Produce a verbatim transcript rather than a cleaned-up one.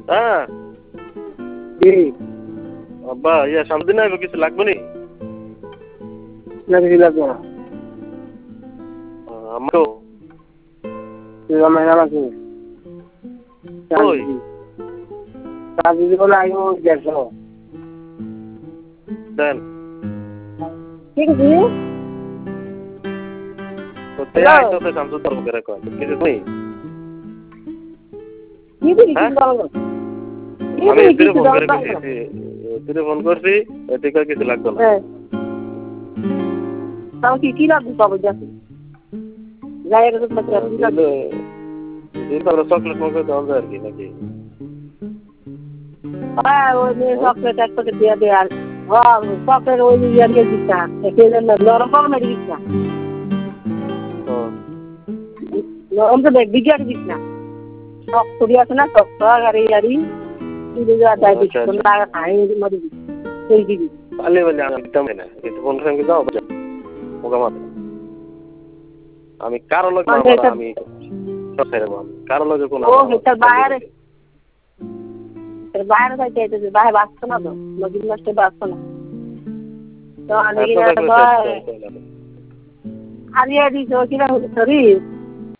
হ্যাঁ আব্বা ইয়া সামনে দিন আইব কিছু লাগবে নি না কিছু লাগবে না আমারও আমার আছে ওই কাজে দিব না আইব দেখো দেন ঠিক আছে তো তে আইতো তো সামসু তোর করে কর কিছু কই কি দিবি কি বলবো আমি ফিরে ফোন করে দিছি ফিরে ফোন করছি এতে কই কিছু লাগবে না তাও কি কি লাগবে পাবো যাচ্ছে যাই এর তো পত্র দিলে দিন তো চকলেট মগে দাও আর কি নাকি হ্যাঁ ওই নিয়ে চকলেট এক প্যাকেট দিয়ে দে আর হ্যাঁ চকলেট ওই নিয়ে দিয়ে দিচ্ছা সেই জন্য নরম পাবো না দিচ্ছ না নরম তো দেখ বিজার দিচ্ছ না সব ছড়ি আছে না সব গাড়ি গাড়ি দিলে যা দাই দিচ্ছ না খাই মরি সেই দিবি পালে বলে আমি দিতাম না একটু ফোন করে দাও ওগা মাত আমি কারো লোক না আমি সব ছেড়ে দেব কারো লোকে কোন ও এটা বাইরে এর বাইরে যাইতে যাইতে বাইরে বাসতো না তো নদীর মাঝে বাসতো না তো আগে গিয়ে তো আরিয়া দি তো কিরা সরি